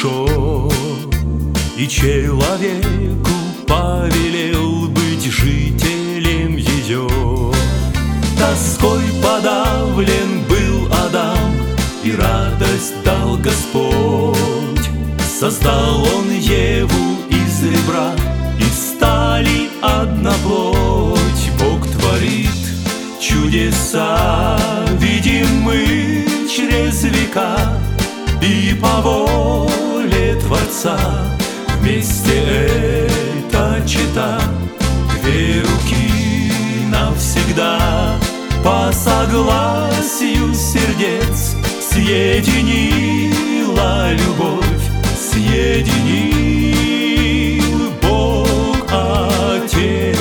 хорошо, и человеку повелел быть жителем ее. Тоской подавлен был Адам, и радость дал Господь. Создал Он Еву из ребра, и стали одна плоть. Бог творит чудеса, видим мы через века, и по воле Творца вместе это чета. Две руки навсегда по согласию сердец съединила любовь, съединил Бог Отец.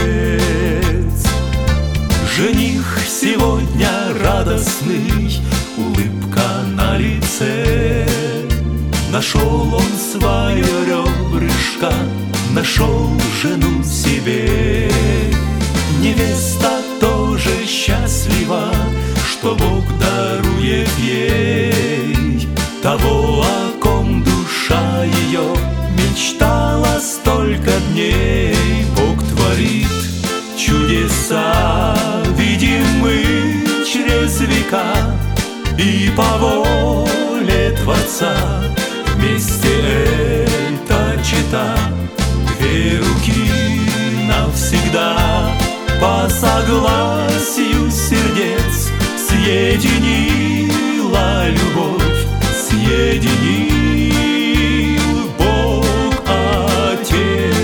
Жених сегодня радостный, улыбка на лице. Нашел он свое ребрышко, нашел жену себе. Невеста тоже счастлива, что Бог дарует ей того, о ком душа ее мечтала столько дней. Бог творит чудеса, видим мы через века, и по воле Творца вместе это чета. Две руки навсегда по согласию сердец съединила любовь, съединил Бог Отец.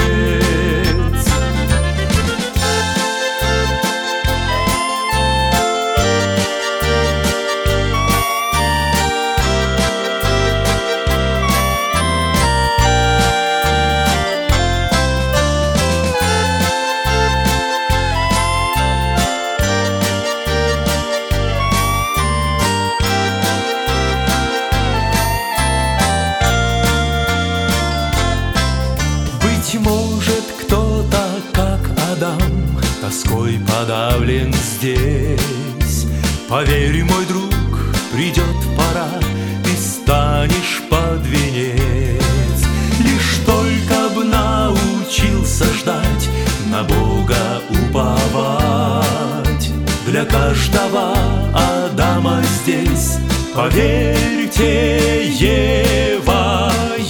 Быть может, кто-то, как Адам, тоской подавлен здесь. Поверь, мой друг, придет пора, и станешь под венец. Лишь только б научился ждать, на Бога уповать. Для каждого Адама здесь, поверьте, Ева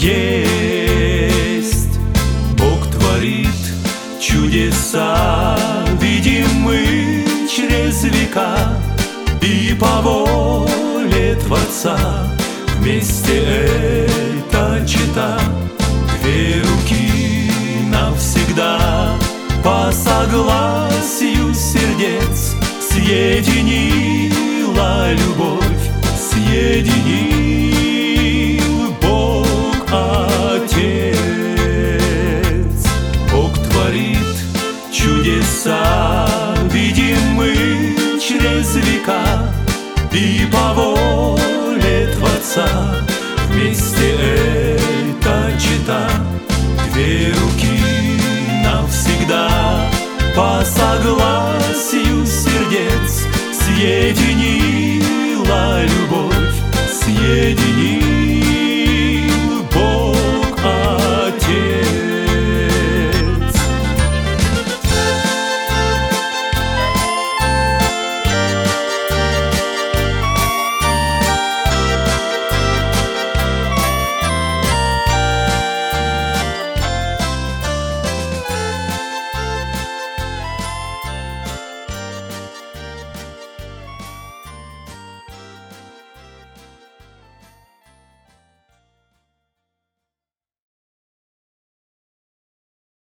есть. Бог творит чудеса, видим мы через века, и по воле Творца вместе это чета. Две руки навсегда по согласию сердец съединила любовь, съединил Бог Отец. Бог творит чудеса, видим мы через века, и по воле Творца вместе это чета. Две руки навсегда по согласию